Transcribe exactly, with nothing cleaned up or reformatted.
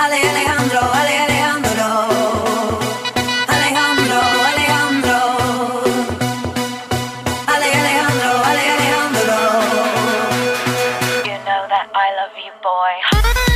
Ale Alejandro, Ale Alejandro, Alejandro, Alejandro, Ale Alejandro, Ale Alejandro. You know that I love you, boy.